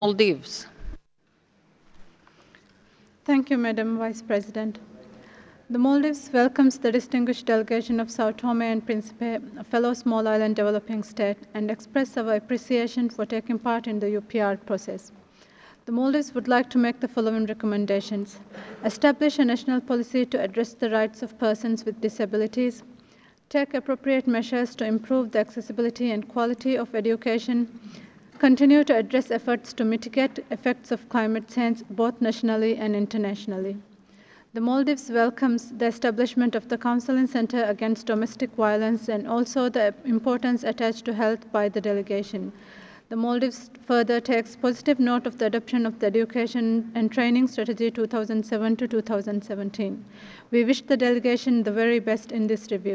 Maldives. Thank you, Madam Vice President. The Maldives welcomes the distinguished delegation of Sao Tome and Principe, a fellow small island developing state, and express our appreciation for taking part in the UPR process. The Maldives would like to make the following recommendations. Establish a national policy to address the rights of persons with disabilities. Take appropriate measures to improve the accessibility and quality of education. Continue to address efforts to mitigate effects of climate change both nationally and internationally. The Maldives welcomes the establishment of the Counseling Center Against Domestic Violence and also the importance attached to health by the delegation. The Maldives further takes positive note of the adoption of the Education and Training Strategy 2007 to 2017. We wish the delegation the very best in this review.